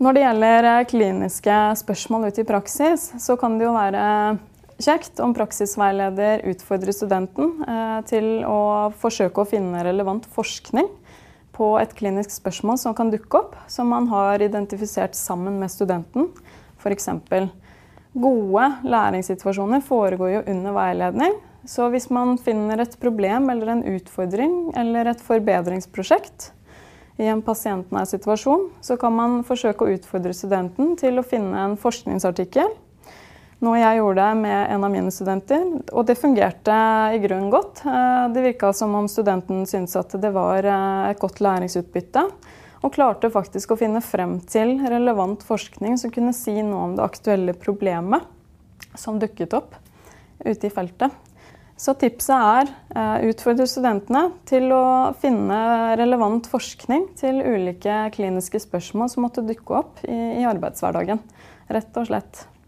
Når det gjelder kliniske spørsmål ute i praksis, så kan det jo være kjekt om praksisveileder utfordrer studenten til å forsøke å finne relevant forskning på et klinisk spørsmål som kan dukke opp, som man har identifisert sammen med studenten. For eksempel, gode læringssituasjoner foregår jo under veiledning, så hvis man finner et problem eller en utfordring eller et forbedringsprosjekt i en pasientnær situasjon, så kan man forsøke å utfordre studenten til å finne en forskningsartikkel. Noe jeg gjorde med en av mine studenter, og det fungerte i grunnen godt. Det virket som om studenten syntes at det var et godt læringsutbytte, og klarte faktisk å finne frem til relevant forskning som kunne si noe om det aktuelle problemet som dukket opp ute i feltet. Så tipset utfordre studentene til å finne relevant forskning til ulike kliniske spørsmål som måtte dukke opp i arbeidshverdagen, rett og slett.